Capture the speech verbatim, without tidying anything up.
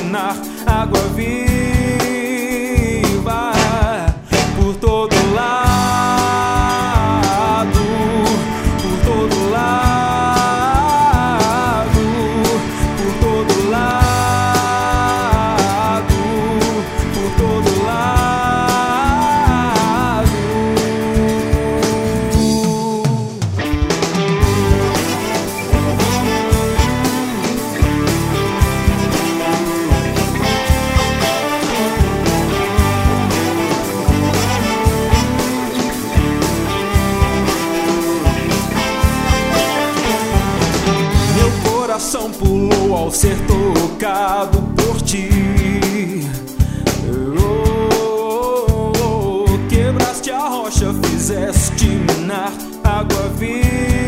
destinar água viva por todo lado, por todo lado, por todo lado, por todo lado. Coração pulou ao ser tocado por ti. Oh, oh, oh, quebraste a rocha, fizeste minar água viva